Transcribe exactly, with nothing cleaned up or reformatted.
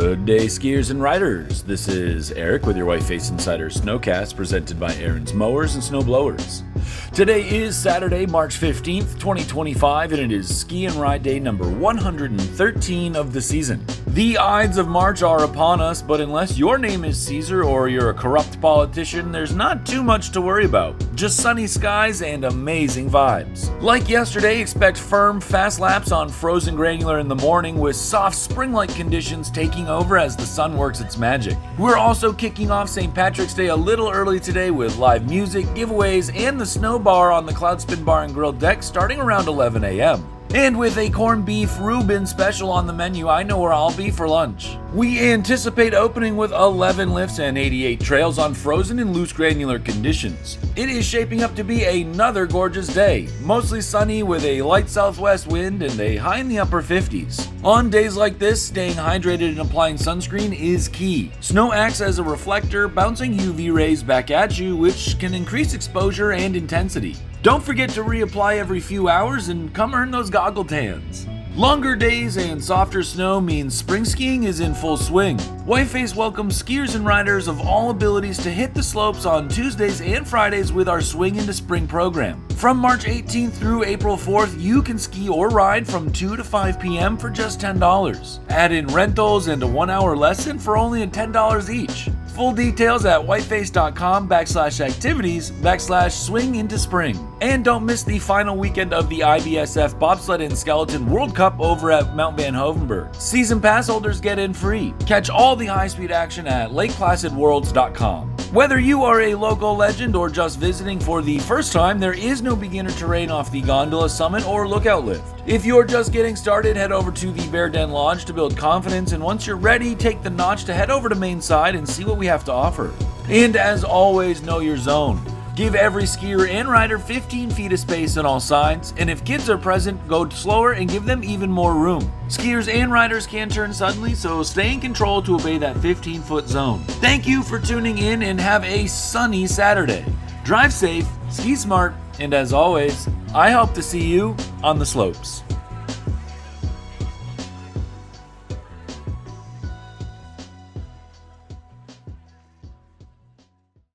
Good day, skiers and riders. This is Eric with your Whiteface Insider Snowcast, presented by Aaron's Mowers and Snowblowers. Today is Saturday, March fifteenth, twenty twenty-five, and it is ski and ride day number one hundred thirteen of the season. The Ides of March are upon us, but unless your name is Caesar or you're a corrupt politician, there's not too much to worry about. Just sunny skies and amazing vibes. Like yesterday, expect firm, fast laps on frozen granular in the morning with soft spring-like conditions taking over as the sun works its magic. We're also kicking off Saint Patrick's Day a little early today with live music, giveaways, and the snow bar on the Cloudspin Bar and Grill deck starting around eleven a.m. And with a corned beef Reuben special on the menu, I know where I'll be for lunch. We anticipate opening with eleven lifts and eighty-eight trails on frozen and loose granular conditions. It is shaping up to be another gorgeous day, mostly sunny with a light southwest wind and a high in the upper fifties. On days like this, staying hydrated and applying sunscreen is key. Snow acts as a reflector, bouncing U V rays back at you, which can increase exposure and intensity. Don't forget to reapply every few hours and come earn those goggle tans. Longer days and softer snow means spring skiing is in full swing. Whiteface welcomes skiers and riders of all abilities to hit the slopes on Tuesdays and Fridays with our Swing into Spring program. From March eighteenth through April fourth, you can ski or ride from two to five p.m. for just ten dollars. Add in rentals and a one-hour lesson for only ten dollars each. Full details at whiteface.com backslash activities backslash swing into spring. And don't miss the final weekend of the I B S F Bobsled and Skeleton World Cup over at Mount Van Hovenberg. Season pass holders get in free. Catch all the high-speed action at lake placid worlds dot com. Whether you are a local legend or just visiting for the first time, there is no beginner terrain off the gondola, summit, or lookout lift. If you're just getting started, head over to the Bear Den Lodge to build confidence, and once you're ready, take the notch to head over to Main Side and see what we have to offer. And as always, know your zone. Give every skier and rider fifteen feet of space on all sides, and if kids are present, go slower and give them even more room. Skiers and riders can turn suddenly, so stay in control to obey that fifteen-foot zone. Thank you for tuning in and have a sunny Saturday. Drive safe, ski smart, and as always, I hope to see you on the slopes.